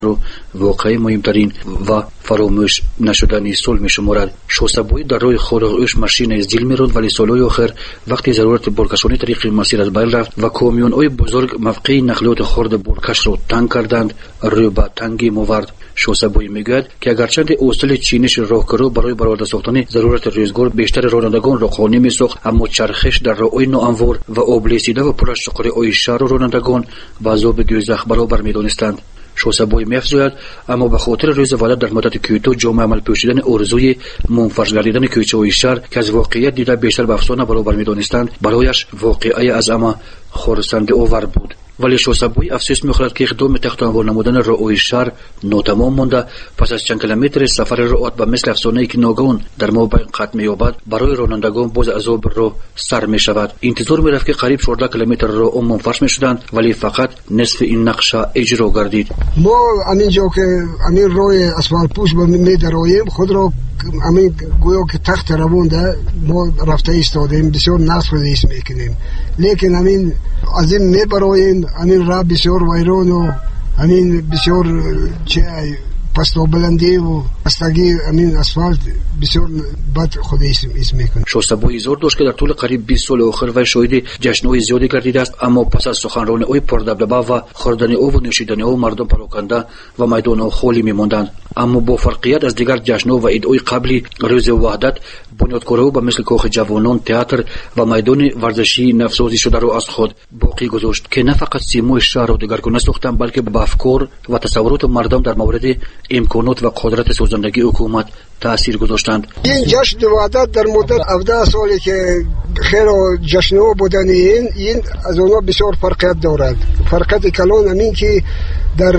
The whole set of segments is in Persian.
رو واقعی مهمترین و فراموش نشدنی صلح می‌شمارد. شوسبوی در روی خورش ماشین از دل می‌راند، ولی سال‌های آخر وقتی ضرورت برکشانی طریق مسیر از بین رفت و کامیون‌های بزرگ موقع نقلیات خرد برکش رو تنگ کردند، روی به تنگی موارد. شوسبوی میگوید که اگرچند اصول چینش راهکارو برای برآورده ساختن ضرورت روزگار بیشتر رانندگان را قانع می‌ساخت، اما چرخش در راه‌های ناهموار و آبلیسیده و پر از شقاره‌های شهر رانندگان با عذاب دوزخ برابر می‌دانستند. شوسبوی می‌افزاید اما به خاطر روز وحدت در مدت کیوتو جامع عمل پوشیدن آرزوی منفرج گردیدن کوچه‌های شهر که از واقعیت دیده بیشتر به افسانه برابر می‌دانستند، برایش واقعی از اما خرسنده آور بود. ولی شوسبوی افسوس می‌خورد که اقدام تحت عنوان نمودن راه‌های شهر ناتمام مانده. پس از چند کیلومتر سفر راه و مثل افسانه‌ای که ناگهان در مابین ختم می‌یابد، برای رانندگان باز عذاب راه سر می‌شود. انتظار می‌رفت که قریب 14 کیلومتر راه منفرش می‌شدند، ولی فقط نصف این نقشه اجرا گردید. ما همینجا که همین راه اسفالت پوش می‌درایم خود را همین گویا که تخت روانده ما رفته ایستادیم، بسیار نصف ریس می‌کنیم، لیکن همین از این می‌برایم همین راه بسیار ویران و همین بسیار چه پست و بلندی و پستگی همین اسفالت بسیار بد خود اسم میکنه. شوسبوی زور داشت که در طول قریب 20 سال آخر و شاهد جشن‌های زیادی گردیده است، اما پس از سخنرانی‌های پردبدبه و خوردن آب و نوشیدن آب مردم پراکنده و میدان‌ها خالی می‌ماندند. اما با فرقیت از دیگر جشن‌ها و عیدهای قبلی، روز وحدت بنیادکارها به مثل کاخ جوانان، تئاتر و میدان ورزشی نوسازی شده را از خود باقی گذاشت که نه فقط سیمای شهر را دگرگونه ساختند، بلکه به افکار و تصورات مردم در مورد امکانات و قدرت سازندگی حکومت تأثیر گذاشتند. این جشن وحدت در مدت 17 سالی که خیر جشن‌ها بودن این از اونها بسیار فرقیت دارد. فرقیت کلان همین که در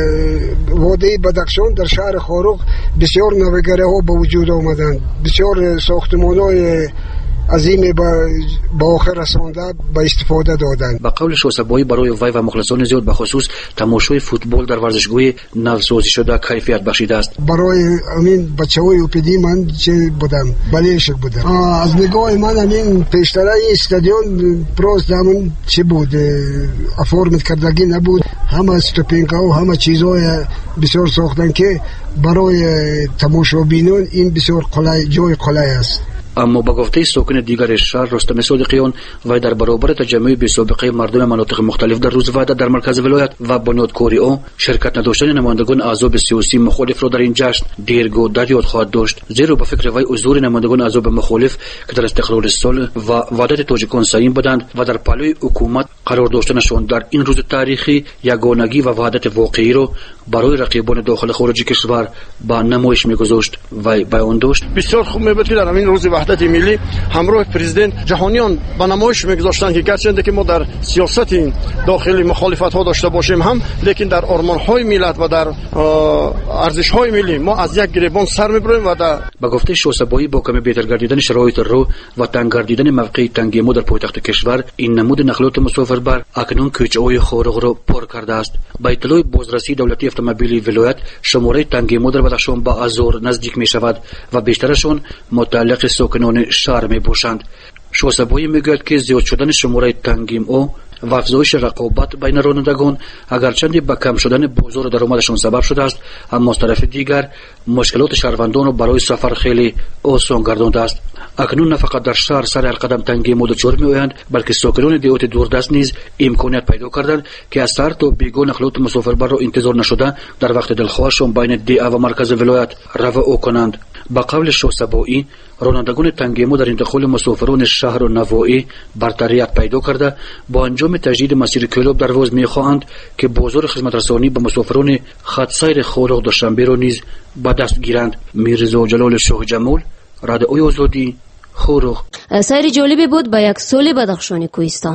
وادی بدخشان در شهر خاروق بسیار نوگره‌ها به وجود آمدند، بسیار ساختمان‌های عظیم با آخر رسانده به استفاده دادند. با قول شوسبوی برای وی و مخلصان زیاد به خصوص تماشای فوتبال در ورزشگاه نوسازی شده کیفیت بخشیده است. برای همین بچه‌های اوپیدی من چه بودم بلیشک بودم. از نگاه من همین پیشتر استادیوم پروز دامن چه بود، افورمت کردگی نبود، همه استوپینگ‌ها و همه چیزهای بسیار ساختن که برای تماشابینان این بسیار جای قلای است. اما با گفته ساکن دیگر شهر رستم صادقیان، وی در برابر تجمع بی‌سابقه مردم مناطق مختلف در روز وحدت در مرکز ولایت و بنیادکاری آن شرکت نداشتن نمایندگان احزاب سیاسی مخالف را در این جشن دیرگو در یاد خواهد داشت، زیرا به فکر وی حضور نمایندگان احزاب مخالف که در استقلال صلح و وحدت تاجیکان سعیم بودند و در پهلوی حکومت قرار داشتنشان در این روز تاریخی یگانگی و وحدت واقعی را برای رقیبان داخل خارج کشور به نمایش می‌گذاشت. وی بیان داشت بسیار خوب می‌بود که در همین روز وحدت ملی همراه پرزیدنت جهانیان به نمایش می‌گذاشتند که گرچه که ما در سیاست داخلی مخالفت‌ها داشته باشیم هم، لیکن در آرمان‌های ملت و در ارزش‌های ملی ما از یک گریبان سر می‌بریم و در با گفته شوسبوی با کمی بهتر گردیدن شرایط راه و تنگ گردیدن موقع تنگی ما در پایتخت کشور، این نمود نقلات مسافربر اکنون کوچه‌های خاروق را پر کرده است. با اطلاع بازرسی دولتی اتومبیلی ولایت، شماره تنگی ما در بدخشان به 1000 نزدیک می‌شود و بیشترشون متعلق ساکنان شهر میباشند. شوسبوی میگوید که زیاد شدن شماره تنگیم او و افزایش رقابت بین رانندگان اگرچند به کم شدن بازار درآمدشان سبب شده است، اما از طرف دیگر مشکلات شهروندان را برای سفر خیلی آسان گردانده است. اکنون نه فقط در شهر سر القدم تنگی دچار می‌آیند، بلکه ساکنان دیهات دوردست نیز امکانیت پیدا کردند که از سر تا بیگاه نقلات مسافربر را انتظار نشده در وقت دلخواهشان بین دیه و مرکز ولایت رفع کنند. با قول شوسبوی، رانندگان تنگی در انتقال مسافران شهر و نواحی برتریت پیدا کرده با انجام تجدید مسیر کلوب درواز می‌خواهند که بازار خدمت رسانی به مسافران خط سیر خاروق دوشنبه را نیز به دست گیرند. میرزا جلال شاه جمال، رادیوی آزادی، خاروق. سیر جالبی بود با یک سال بدخشان کوهستان.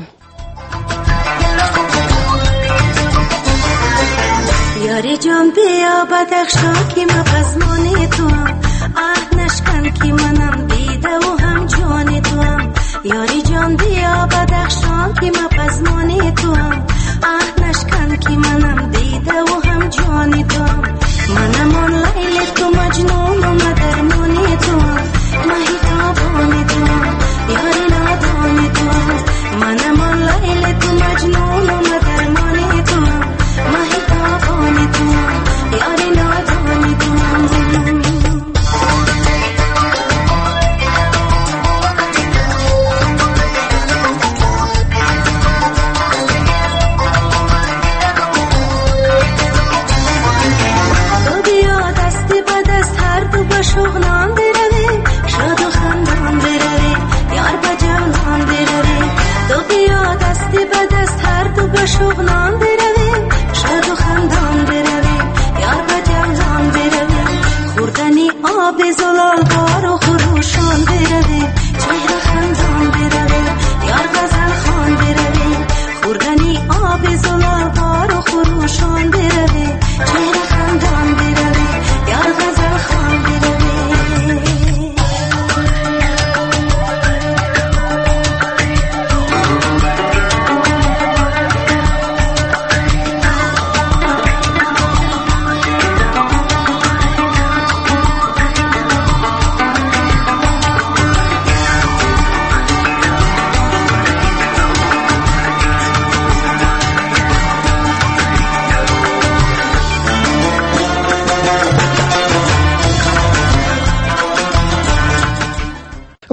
یاری جان بیا بدخشان که مغزمان تو عهد نشکن که منم دیده و هم جان تو هم. یاری جان بیا بدخشان که مغزمان تو هم عهد نشکن که منم دیده و هم جان تو هم. منم آن لیل تو مجنون و مدرمان تو هم مهیتابان تو هم یاری نادان تو هم. منم آن لیل تو مجنون و مدرمان تو هم مهیتابان تو هم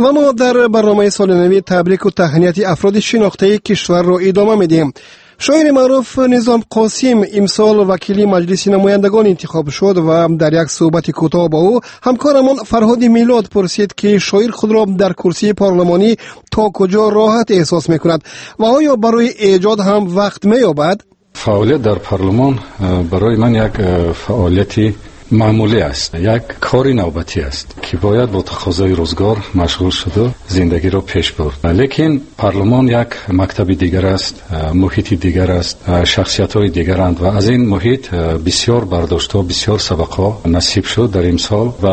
و ما در برنامه سال نوی تبریک و تهنیت افراد شناخته کشور را ادامه میدیم. شاعر معروف نظام قاسم امسال وکیل مجلس نمایندگان انتخاب شد و در یک صحبت کوتاه با او همکارمان فرهاد میلاد پرسید که شاعر خود را در کرسی پارلمانی تا کجا راحت احساس میکند و آیا برای ایجاد هم وقت مییابد؟ فعالیت در پارلمان برای من یک فعالیتی معمولی است، یک کاری نوبتی است که باید با تقاضای روزگار مشغول شد و زندگی را پیش برد. لیکن پارلمان یک مکتب دیگر است، محیط دیگر است، شخصیت‌های دیگرند و از این محیط بسیار برداشت‌ها، بسیار سبق‌ها نصیب شد در امسال و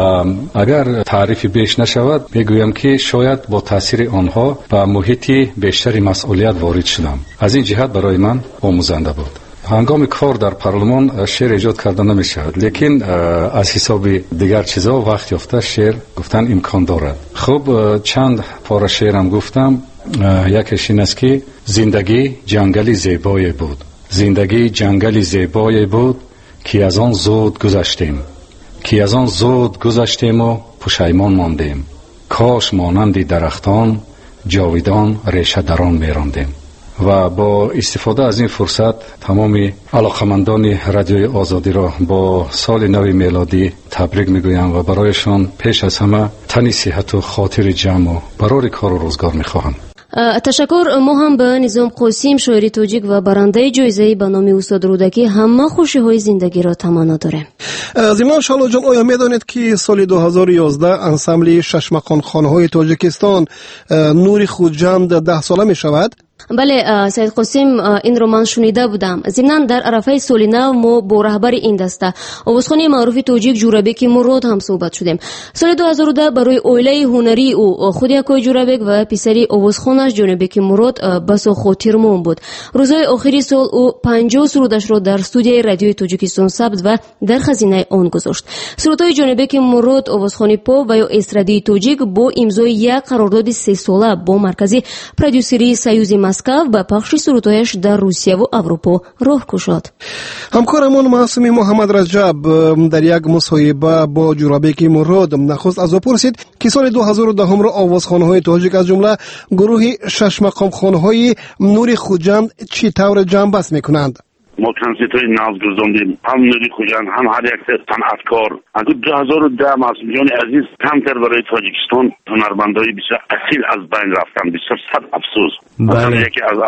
اگر تعریفی بیش نشود میگویم که شاید با تاثیر آنها به محیطی بیشتری مسئولیت وارد شدم. از این جهت برای من آموزنده بود. هنگام کار در پارلمان شعر ایجاد کردن نمی شود، لیکن از حساب دیگر چیزا وقت یافته شعر گفتن امکان دارد. خب چند پاره شعرم گفتم. یکیش این است که زندگی جنگلی زیبایی بود، زندگی جنگلی زیبایی بود که از آن زود گذشتیم، که از آن زود گذشتیم و پشیمان ماندیم، کاش مانند درختان جاویدان ریشه در آن میراندیم. و با استفاده از این فرصت تمام علاقمندان رادیوی آزادی را با سال نو میلادی تبریک میگویم و برایشان پیش از همه تنی صحت و خاطر جمع و برای کار و روزگار میخواهم. تشکر. ما هم به نظام قاسم شاعر تاجیک و برنده جایزه به نام استاد رودکی همه خوشی های زندگی را تمنا داریم. ضمن شالو جان، آیا میدانید که سال 2011 انسمبل ششمقان خانهای تاجیکستان نور خوجند 10 ساله می شود؟ بله سید قاسم، این رو من شنیده بودم. ضمناً در عرفه سال نو ما با رهبر این دسته آوازخوان معروف تاجیک جورابک مراد هم صحبت شدیم. سال 2010 برای اویله هنری او خود یکای جورابک و پسری آوازخوانش جانبک مراد بسا خاطرمون بود. روزهای آخری سال او 50 سرودش را در استودیوی رادیوی تاجیکستان ثبت و در خزینه آن گذاشت. سرودهای جانبک مراد آوازخوان پاپ و یا استرادی تاجیک با امضای یک قرارداد 3 ساله با مرکزی پرودوسری سیوزی مسکو به پخش سرودهایش در روسیه و اروپا راه گشاد. همکارمان معصومی محمد رجب در یک مصاحبه با جورابک مراد نخست از او پرسید که سال 2010 را آوازخوان‌های تاجیک از جمله گروه شش مقام خانهای نور خوجند چی طور جمع بست میکنند؟ ما کنسرت‌های ناز گذاشتیم، هم نوری خوجند هم هر یک صنعتکار. از 2010 معصوم جان عزیز کمتر برای تاجیکستان هنرمندای بسیار اصیل از بین رفتن. بسیار صد افسوس. مثلا یکی از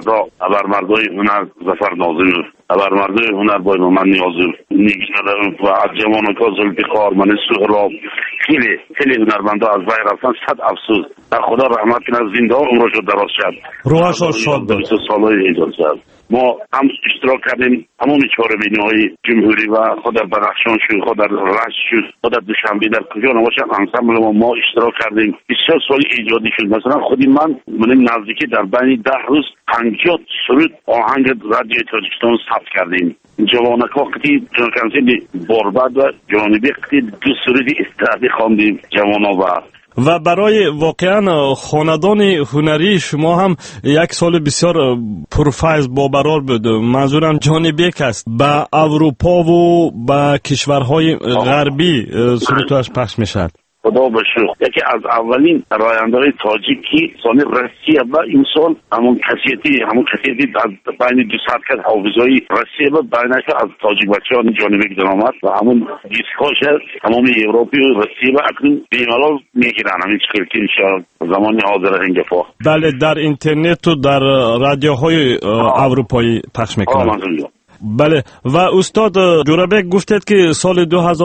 ابرمردای هنر ظفر ناظمی، ابرمردای هنر با محمد نیازی، نیگنر و از جوانکا ذوالفقار من سهراب، خیلی هنرمندا از بین رفتن. صد افسوس. خدا رحمت کنه، زنده عمرش دراز شد. روحش شاد باد. سالهای ایجاد شد. ما هم اشتراک کردیم تمام چهاربینی‌های جمهوری و خود در بدخشان شد، خود در رشت شد، خود در دوشنبه در کجا نباشد انسمبل ما اشتراک کردیم. بسیار سالی ایجادی شد. مثلا خودی من نزدیکی در بین 10 روز 50 سرود آهنگ رادیوی تاجیکستان ثبت کردیم. جوانکا قطعی کنسرت باربد و جانبی قطعی 2 سرود استرادی خواندیم جوانا و برای واقعا خاندان هنری شما هم یک سال بسیار پرفیض باقرار بود. منظورم جانبیک است. به اروپا و به کشورهای غربی سرودش پخش میشد. خدا بشکر. یکی از اولین راینده‌های تاجیکی سال روسیه و این سال همون کسیتی از بین 200 کس حافظای روسیه و بینش از تاجیک بچه‌ها جانبیک درآمد و همون دیسکاش تمام اروپی و روسیه و اکنون بیمالال میگیرن. همین چیزی که انشاءالله زمانی حاضر هنگفا. بله در اینترنت و در رادیوهای اروپایی پخش میکنن. بله. و استاد جورابک گفتید که سال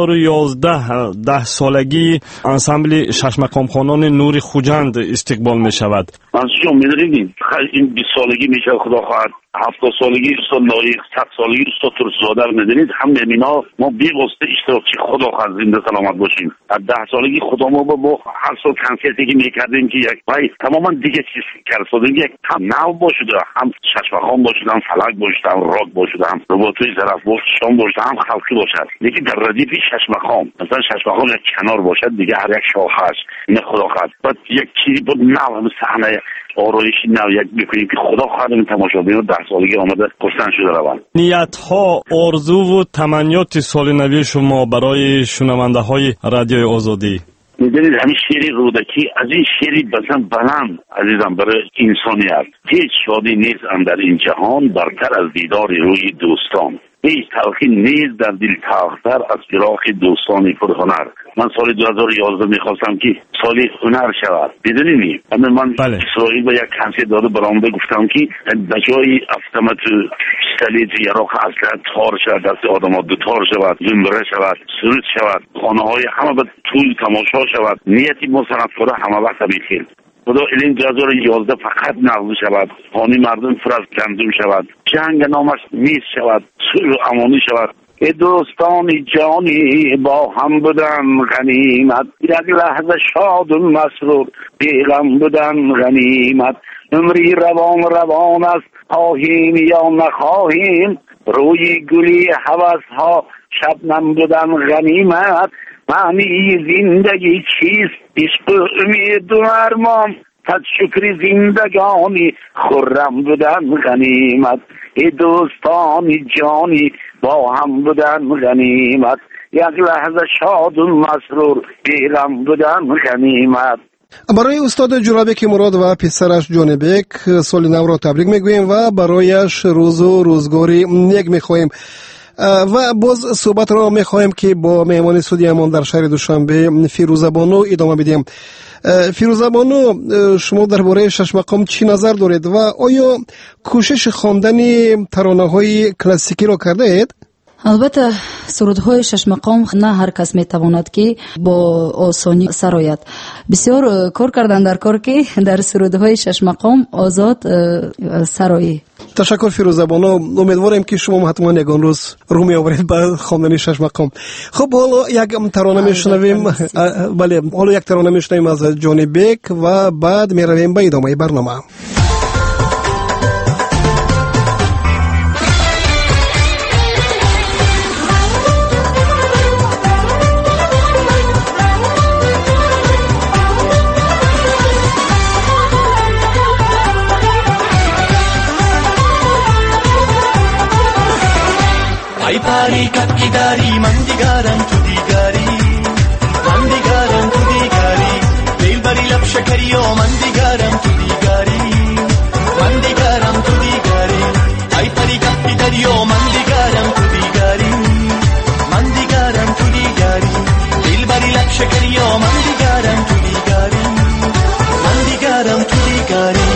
2011 10 سالگی انسمبل شش مقام خانان نور خوجند استقبال می شود. من شما می‌دونید این 20 سالگی میشه خدا خواهد 70 سالگی استاد لایق 100 سالگی استاد ترسزاده رو می‌دونید همه اینا ما بی واسطه اشتراکچی خدا خواهد زنده سلامت باشیم. از 10 سالگی خدا ما با هر سال کنسرتی که می‌کردیم که یک پای تماما دیگه چیز کردیم یک هم نو باشد هم شش مقام باشد هم فلک باشد هم راک باشد هم رباطی طرف باشد شام باشد هم خلقی باشد. یکی در ردیف شش مقام مثلا شش مقام یک کنار باشد دیگه هر یک شاخه‌اش این خدا خواهد بعد یک چیزی بود نو هم صحنه آرایشی نو یک بکنیم که خدا خواهد این تماشاگران 10 سالگی آمده کشتن شده روند. نیت‌ها، آرزو و تمنیات سال نوی شما برای شنونده های رادیوی آزادی؟ میدونید همین شعری رودکی از این شعری بسن بلند عزیزم برای انسانیت. هیچ شادی نیست اندر این جهان برتر از دیدار روی دوستان. هیچ تلخی نیست در دل تاختر از فراق دوستان پرهنر. من سال 2011 میخواستم که سال هنر شود. بدونید من اسرائیل با یک کنسرت داده برآمده گفتم که بجای автомат پستالیت یراق اصلا تار شود، دست آدم ها دو تار شود، زنبره شود، سرود شود، خانه های همه به طول تماشا شود. نیتی ما صنعتکارا همه وقت بیخیر خدا الین 2011 فقط نقض شود، خانه مردم پر از گندم شود، جنگ نامش میز شود، صلح امانی شود. ای دوستانی جانی با هم بودن غنیمت، یک لحظه شاد و مسرور بی غم بودن غنیمت. عمری روان است خواهیم یا نخواهیم، روی گلی هوس ها شبنم بودن غنیمت. معنی زندگی چیست؟ عشق امید و ارمان، صد شکر زندگانی خرم بودن غنیمت. ای دوستانی جانی با هم بودن غنیمت، یک لحظه شاد و مسرور بی غم بودن غنیمت. برای استاد جورابک مراد و پسرش جانبک سال نو را تبریک میگوییم و برایش روز و روزگاری نیک میخواهیم. و باز صحبت را میخواهیم که با مهمان استودیومان در شهر دوشنبه فیروزه بانو ادامه بدیم. فیروزه بانو، شما درباره شش مقام چی نظر دارید و آیا کوشش خواندن ترانه‌های کلاسیکی را کرده اید؟ البته سرودهای شش مقام نه هر کس میتواند که با آسانی سر آید. بسیار کار کردن در کار که در سرودهای شش مقام آزاد سر آیی. تشکر فیروزه بانو، امیدواریم که شما حتما یگان روز رو میآورید به خواندن شش مقام. خب حالا یک ترانه میشنویم. بله، حالا یک ترانه میشنویم از جانبک و بعد میرویم به ادامه برنامه. ای پاری کپکی داری من دیگرم تو دیگری، من دیگرم تو دیگری، دل بری لب شکری و من دیگرم تو دیگری، من دیگرم تو دیگری. ای پاری کپکی داری و من دیگرم تو دیگری، من دیگرم تو دیگری، دل بری لب شکری و من دیگرم تو دیگری، من دیگرم تو دیگری.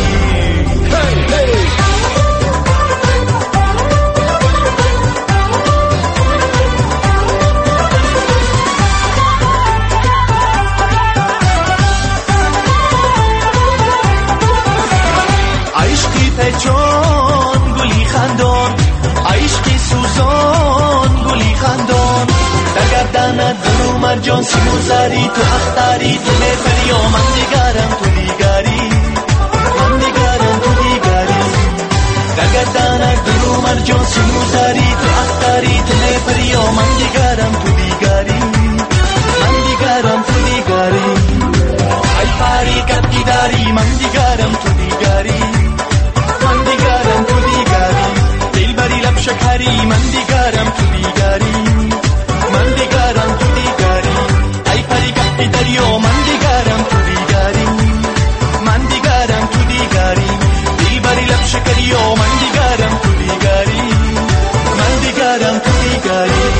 جان گلی خندان، عشقی سوزان گلی خندان، در گردن دلو مرجان سیموزاری تو اختاری تو میپری و من دیگرم تو دیگری، من دیگرم تو دیگری. در گردن دلو مرجان سیموزاری تو اختاری تو میپری و من دیگرم تو دیگری، من دیگرم تو دیگری. ای پاری کپکی داری من دیگرم تو دیگری، شکری من دیگرم تو دیگری، من دیگرم تو دیگری. ای پری کپکی داری و من دیگرم تو دیگری، من دیگرم تو دیگری، دل بری لب شکری و من دیگرم تو دیگری، من دیگرم تو دیگری.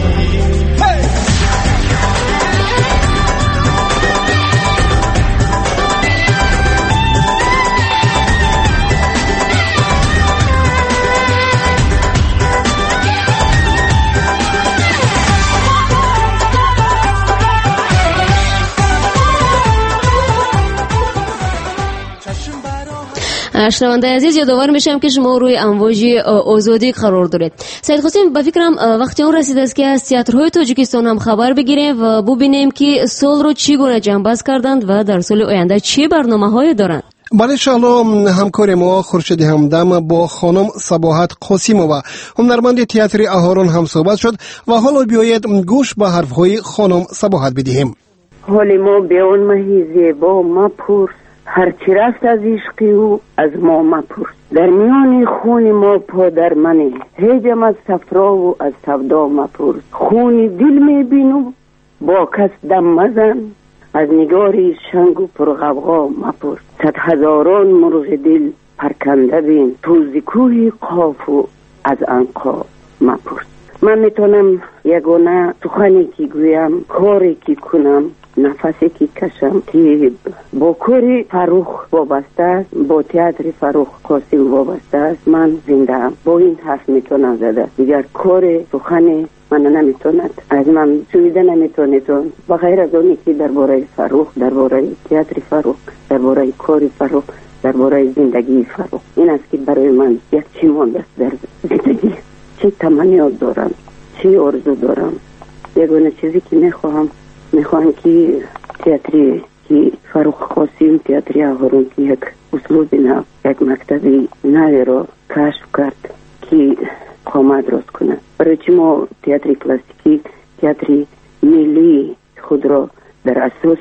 شنونده عزیز، یادآور میشم که شما روی امواج آزادی قرار دارید. سید حسین، به فکرم وقتی اون رسید است که از تئاترهای تاجیکستان هم خبر بگیریم و ببینیم که سال رو چی گونه جنبش کردند و در سال آینده چی برنامه‌های دارند. بله، انشاءالله همکار ما خورشید همدم با خانم صباحت قاسیمووا، هنرمند تئاتر اهارون هم صحبت شد و حالا بیایید گوش به حرفهای خانم صباحت بدهیم. حال ما به اون مهی زیبا مپرس، هرچی رفت از عشقی او از ما مپرس. در میان خون ما پادر منه، هیجم از صفرا و از سودا مپرس. خون دل میبینو با کس دم مزن، از نگاری شنگ و پرغوغا مپرس. صد هزاران مرغ دل پرکنده بین، تو ز کوه قاف و از عنقا مپرس. من میتونم یگانه سخنی که گویم، کاری که کنم، نفسی که کشم که با کاری فروخ وابسته است، با تئاتر فروخ قاسم وابسته است. من زنده ام، با این حرف میتونم زده. دیگر کار سخنی من نمیتوند از من جویده نمیتونه، بغیر از اونی که درباره فروخ، درباره تئاتر فروخ، درباره کار فروخ، درباره زندگی فروخ، این است که برای من یک چی مانده است در زندگی. چی تمنیات دارم، چی آرزو دارم، یگانه چیزی که میخواهم که تئاتری که فروخ قاسم، تئاتری اهورون که یک اسلوب نو، یک مکتبی نوی را کشف کرد که قامت درست کنه. برای چی ما تئاتر کلاسیکی، تئاتر ملی خود را در اساس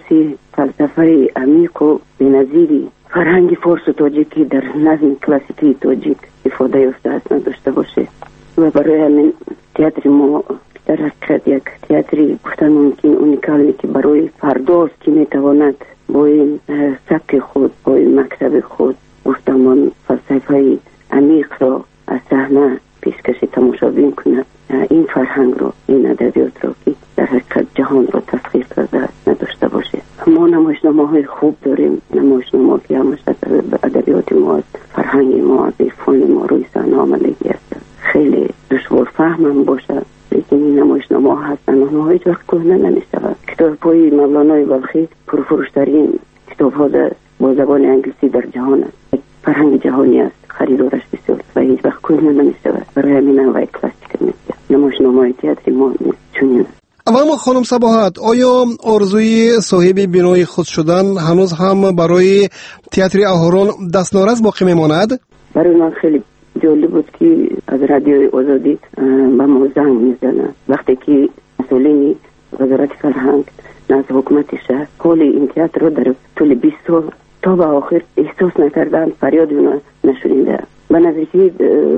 فلسفه عمیق و بی‌نظیری فرهنگ فارس و تاجیکی در نظم کلاسیکی تاجیک استفاده یافته است نداشته باشه. و برای همین تئاتر ما در حقیقت یک تئاتری گفتن ممکن اونیکالی که برای فرداست که میتواند با این سبک خود، با این مکتب خود گفتمان فلسفه عمیق را از صحنه پیشکش تماشابین کند. این فرهنگ رو، این ادبیات رو که در حقیقت جهان رو تسخیر کرده نداشته باشه. ما نمایشنامه‌های خوب داریم، نمایشنامه که همش ادبیات ما است، فرهنگ ما است، عرفان ما روی صحنه آمدگی است. خیلی دشوار فهمم باشه، لیکن این نمایشنامه هستن اونها هیچ وقت کهنه نمیشود. کتاب‌های مولانای بلخی پرفروش‌ترین کتاب‌ها با زبان انگلیسی در جهان است. فرهنگ جهانی است، خریدارش بسیار و هیچ وقت کهنه نمیشود. برای همین نوع کلاسیک نیست. نمایشنامه‌های تئاتر ما نیست چنین. اما خانم صباحت، آیا آرزوی صاحب بینایی خود شدن هنوز هم برای تئاتر اهوران دستنارس باقی میماند؟ برای من خیلی جالب بود که از رادیوی آزادی به ما زنگ میزنه وقتی که مسئولین وزارت فرهنگ نزد حکومت شهر حال این تئاتر رو در طول 20 سال تا به آخر احساس نکردن، فریاد اونا نشنیده. به نظر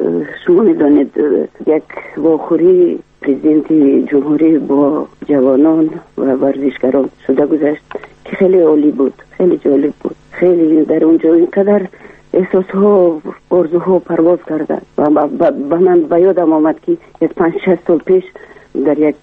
شما میدانید یک واخوری پرزیدنت جمهوری با جوانان و ورزشکاران شده گذشت که خیلی عالی بود، خیلی جالب بود. خیلی در اونجا اینقدر احساس ها، آرزوها پرواز کرده و من به یادم آمد که یک 5-6 سال پیش در یک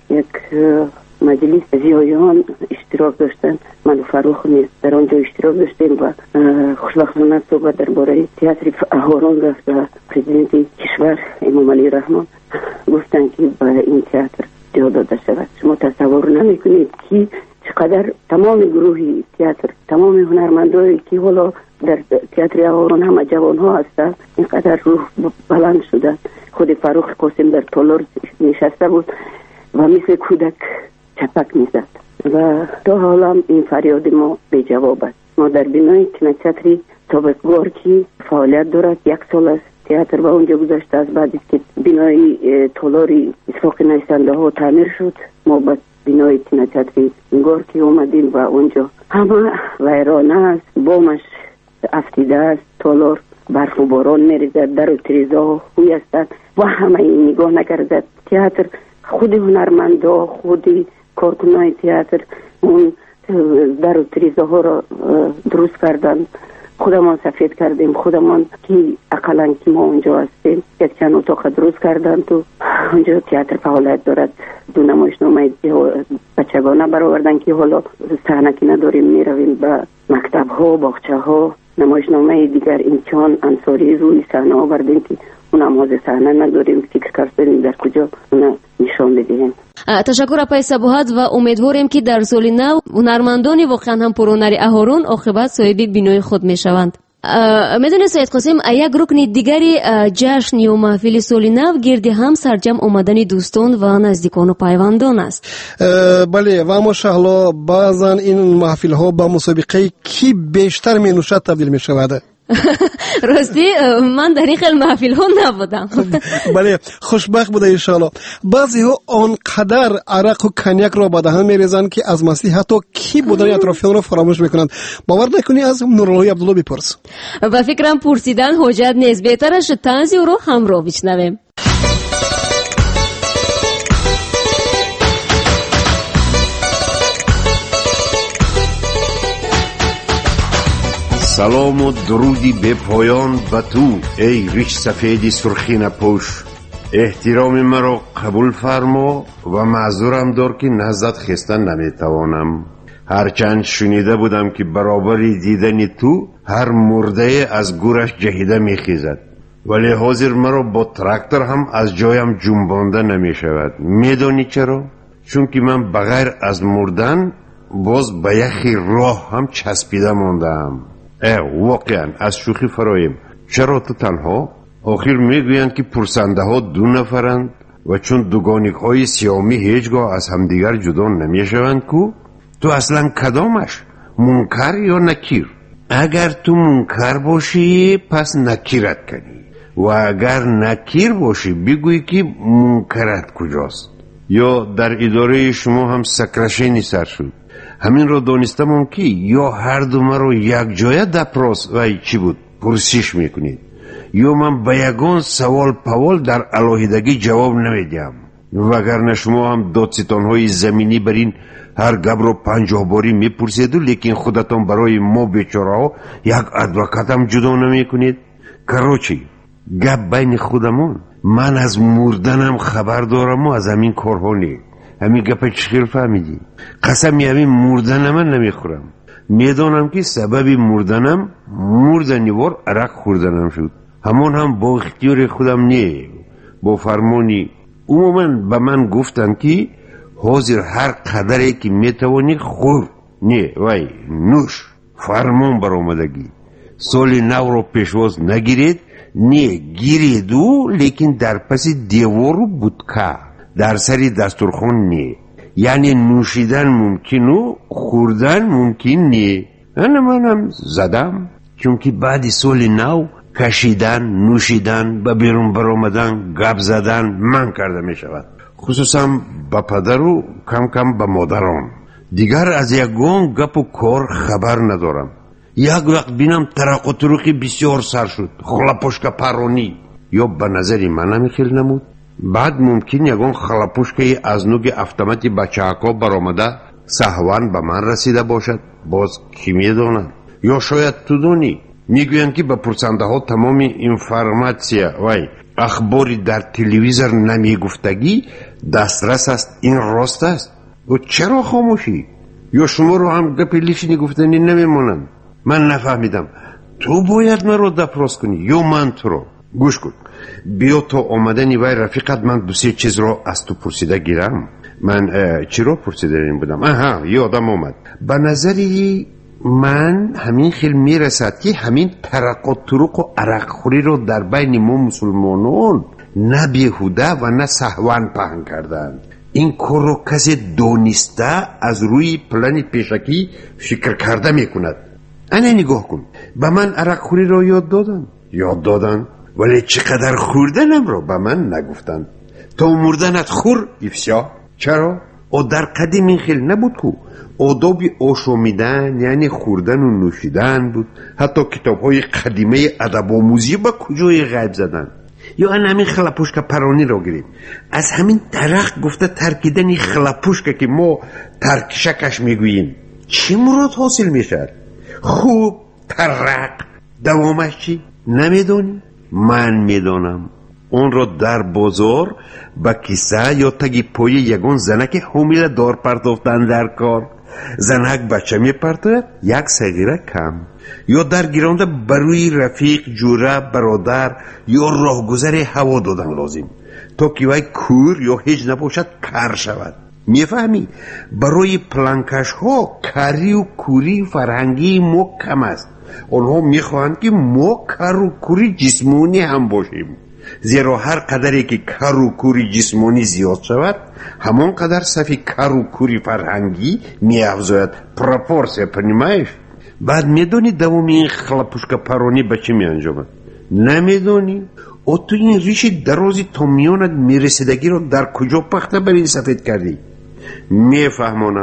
مجلس زیایان اشتراک داشتن، من فروخ نیست در آنجا اشتراک داشتیم و خوشبختانه صحبت درباره تئاتر اهوران رفت و پرزیدنت کشور امام علی رحمان گفتن که به این تئاتر جا داده شود. شما تصور نمیکنید که چقدر تمام گروهی تئاتر، تمام هنرمندایی که حالا در تئاتر اهوران همه جوان ها هستند اینقدر روح بلند شدن. خود فروخ قاسم در تالار نشسته بود و مثل کودک چپک میزد و تا حالا این فریاد ما به جواب است. ما در بینای کینوتئاتر سابقگار که فعالیت دارد 1 سال است تئاتر با اونجا گذاشته است. بعد که بینای تالاری اتفاق نویسنده ها تعمیر شد ما با بینای کینوتئاتر گار که اومدیم و اونجا همه ویرانه است، بامش افتیده است، تالار برف و باران میریزد، در و تریزا خوی هستند و همه این نگاه نکرده. تئاتر خود هنرمندا، خود کارکنای تئاتر اون در و تریزاها را درست کردن، خودمان سفید کردیم، خودمان که اقلا که ما اونجا هستیم یک چند اتاق درست کردن تو اونجا تئاتر فعالیت دارد. 2 نمایشنامه بچگانه برآوردن که حالا صحنه که نداریم میرویم به مکتب ها، باغچه ها. نمایشنامه دیگر امکان انصاری روی صحنه آوردیم که اون نماز صحنه نداریم، فکر کردیم در کجا اون نشان بدهیم. تشکر اپای صباحت و امیدواریم که در سال نو هنرمندان واقعا هم پرهنر اهوران عاقبت صاحب بینایی خود میشوند. میدونید سید قاسم، یک رکن دیگری جشن یا محفل سال نو گرد هم سرجم آمدن دوستان و نزدیکان و پیوندان است. بله و ماشاءالله بعضا این محفل ها به مسابقه کی بیشتر می نوشد تبدیل می شود. راستی من در این خیلی محفل ها نبودم. بله خوشبخت بوده انشاءالله. بعضی ها آنقدر عرق و کنیاک را به دهن میریزند که از مسیح حتی کی بودن اطرافیان را فراموش میکنند. باور نکنی از نورالله عبدالله بپرس. و فکرم پرسیدن حجت نیست، بهترش طنز او رو همراه بشنویم. سلام و درودی به پایان به تو ای ریش سفیدی سرخین پوش. احترام مرا قبول فرما و معذورم دار که نزدت خستن نمیتوانم. هرچند شنیده بودم که برابری دیدن تو هر مرده از گورش جهیده میخیزد، ولی حاضر مرا با تراکتور هم از جایم جنبانده نمیشود. میدانی چرا؟ چون که من بغیر از مردن باز به یخی راه هم چسبیده ماندم. واقعا از شوخی فرایم. چرا تو تنها؟ آخر میگویند که پرسنده ها 2 نفرند و چون دوگانیک های سیامی هیچگاه از همدیگر جدا نمیشوند کو؟ تو اصلا کدامش؟ منکر یا نکیر؟ اگر تو منکر باشی پس نکیرت کنی و اگر نکیر باشی بگویی که منکرت کجاست. یا در اداره شما هم سکرشینی سر شد. همین رو دانستم که یا هر دو مرا یک جایه دپراس و چی بود پرسیش میکنید، یا من به یگان سوال پوال در علاهیدگی جواب نمیدیم. وگرنه شما هم دادستانهای زمینی برین هر گب رو 50 باری میپرسید، لیکن خودتان برای ما بیچاره ها یک ادوکات هم جدا نمیکنید. کراچی گپ بین خودمون. من از مردنم خبر دارم و از همین کارها نی. همین گپ چخیر فهمیدی؟ قسمی همین مردن من نمیخورم. میدانم که سبب مردنم مردنیوار عرق خوردنم شد. همون هم با اختیار خودم نی، با فرمانی. عموما به من گفتن که حاضر هر قدری که میتوانی خور، نه وای نوش. فرمان برآمدگی. سال نو رو پیشواز نگیرید، نه گیریدو لیکن در پس دیوار بودکا، در سری دسترخوان نه. یعنی نوشیدن ممکن و خوردن ممکن نه. منم زدم، چون که بعد سال نو کشیدن، نوشیدن، به بیرون برآمدن، گپ زدن من کرده می شود. خصوصا با پدر و کم کم با مادران. دیگر از یگان گپ و کار خبر ندارم. یک وقت بینم ترق و تروقی بسیار سر شد، خلاپوشک پرانی، یا به نظری من نمیخیل نمود. بعد ممکن یگان خلاپوشکی از نوگ افطمتی بچه اکا برآمده سهوان به من رسیده باشد. باز کی میداند؟ یا شاید تو دونی. میگویند که به پرسنده ها تمام اینفرماسیا و اخباری در تلویزیون نمیگفتگی دسترس است. این راست است؟ و چرا خاموشی؟ یا شما رو هم گپ لیشنی گفتنی نمیمونند؟ من نفهمیدم. تو باید من رو دپراس کنی یا من تو رو؟ گوش کن، بیا تا آمدنی وای رفیقت من 2-3 چیز رو از تو پرسیده گیرم. من چی رو پرسیده این بودم؟ یادم آمد. به نظری من همین خیل میرسد که همین ترق و طرق و عرق خوری رو در بین ما مسلمانان نه بیهوده و نه سهوان پهن کردن. این کار رو کسی دانسته از روی پلن پیشکی فکر کرده میکند. انا نگاه کن، به من عرق خوری رو یاد دادن ولی چقدر خوردنم رو به من نگفتن. تا مردنت خور افشا. چرا؟ او در قدیم این خیل نبود کو. آداب آشامیدن یعنی خوردن و نوشیدن بود. حتی کتاب های قدیمه ادب آموزی با کجای غیب زدن. یا همین خلاپوشک پرانی رو گیریم. از همین ترق گفته ترکیدن خلاپوشک که ما ترکشکش میگوییم چی مراد حاصل میشد؟ خوب ترق دوامش چی؟ نمیدونی؟ من میدونم. اون رو در بازار با کیسه یا تگی پای یگان زنک حامله دار پرتافتن در کار. زنک بچه میپرتاید، یک صغیره کم. یا در گیرانده بروی رفیق، جوره، برادر یا راهگذر هوا دادن لازم تا که وای کور یا هیچ نباشد کر شود. میفهمی؟ برای پلانکش ها کری و کوری فرهنگی ما کم است. آنها میخواهند که ما کر و کوری جسمانی هم باشیم، زیرا هر قدری که کر و کوری جسمانی زیاد شود همان قدر صفی کر و کوری فرهنگی میافزاید. پروپورسیا پنیمایش. بعد میدونی دوام این خلاپوشک پرانی به چی میانجامد؟ نمیدونی؟ او تو این ریش درازی تا میانت میرسیدگی رو در کجا پخته بر این سفید کردی؟ میفهمانم.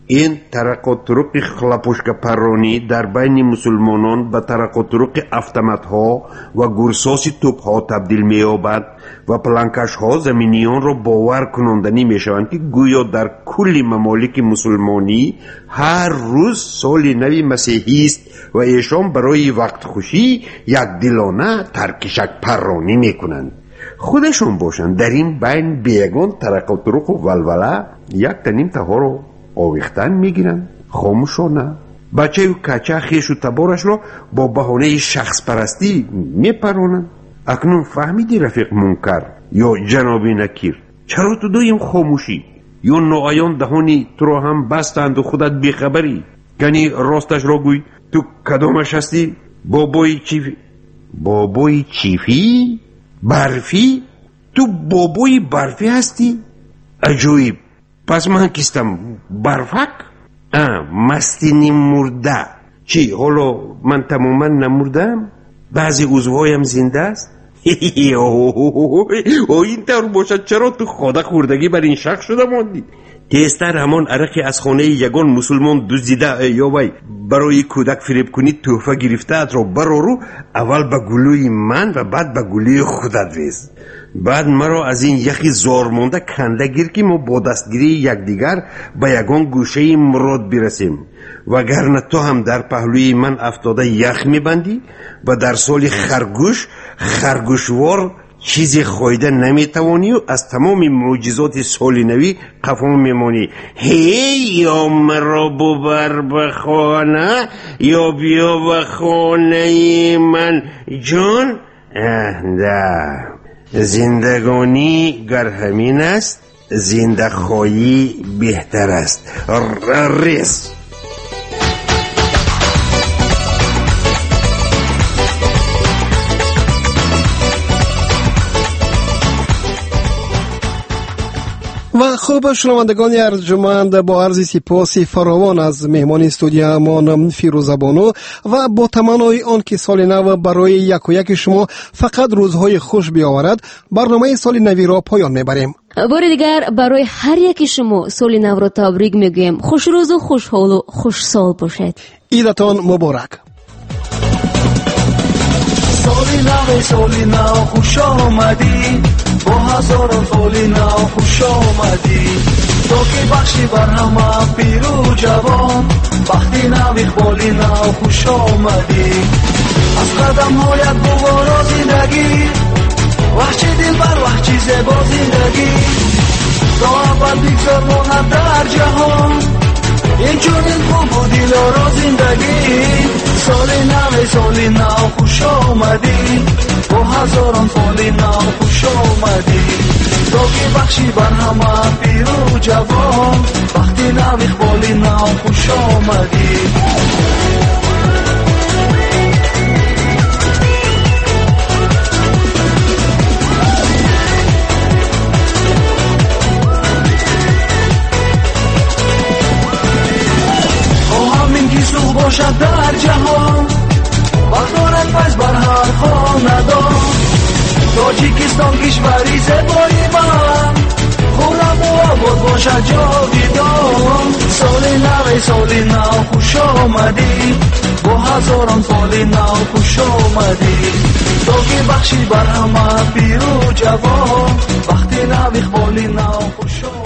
این طرق و طرق خلاپوشک پرانی در بین مسلمانان به طرق و طرق автомат ها و گرساس توپ ها تبدیل می یابد و پلانکش ها زمینیان را باور کنندنی می شوند که گویا در کل ممالک مسلمانی هر روز سال نو مسیحی است و ایشان برای وقت خوشی یک دلانه ترکشک پرانی می کنند. خودشون باشند در این بین بیگان طرق و طرق و ولوله یک تنیم تها رو آویختن میگیرن خاموشانه. بچه و کچه خیش و تبارش را با بهانه شخص پرستی میپرانن. اکنون فهمیدی رفیق منکر یا جنابی نکیر، چرا تو دویم خاموشی؟ یا نوعیان دهانی تو را هم بستند و خودت بیخبری؟ یعنی راستش را گوی، تو کدامش هستی؟ بابای چیفی؟ بابای چیفی؟ برفی؟ تو بابای برفی هستی؟ عجیب. پس من کیستم؟ برفک؟ مستینی مرده. چی حالا من تماما نمردم؟ بعضی عضوهایم زنده است؟ این طور باشد چرا تو خدا خوردگی بر این شک شده ماندی؟ تیستر همان عرقی از خانه یگان مسلمان دزدیده یا وی برای کودک فریب کنی تحفه گرفته ات را برارو، اول به گلوی من و بعد به گلوی خودت ریز. بعد مرا از این یخی زارمانده کنده گیر که ما با دستگیری یکدیگر به یگان گوشه مراد برسیم. وگرنه تو هم در پهلوی من افتاده یخ میبندی و در سال خرگوشوار چیزی خواهیده نمیتوانی و از تمام معجزات سال نوی قفا میمانی. یا مرا ببر به خانه یا بیا به خانه من جان. ده زندگانی گر همین است، زنده خواهی بهتر است. ریس و خوب شنوندگان ارجمند، با عرض سپاسی فراوان از مهمان استودیومان فیروزه بانو و با تمنای آن که سال نو برای یک و یک شما فقط روزهای خوش بیاورد، برنامه سال نوی را پایان میبریم. بار دیگر برای هر یک شما سال نو را تبریک میگویم. خوش روز و خوش حال و خوش سال باشد. عیدتان مبارک. سالی نو خوش آمدی، با هزاران سالی نو خوش آمدی. تو که بخشی بر همه پیر و جوان، بختی نو اقبالی نو خوش آمدی. از قدم هایت دوباره زندگی، وحچی دل بر وحچی زیبا زندگی. تا اول بگذار ماند در جهان، این چونین خوب و دلارا زندگی. سالی نو خوش آمدی، با هزاران سالی نو خوش آمدی. تو که بخشی بر همه پیر و جوان، وقتی نو اقبالی نو خوش آمدی. باشد در جهان، وقت دارد پس بر هر خاندان. تاجیکستان کشوری زیبای من، خورم و آباد باشد جاویدان. سالی نو خوش آمدی، با هزاران سالی نو خوش آمدی. تو که بخشی بر همه پیر و جوان، وقتی نو اقبالی نو خوش آمدی.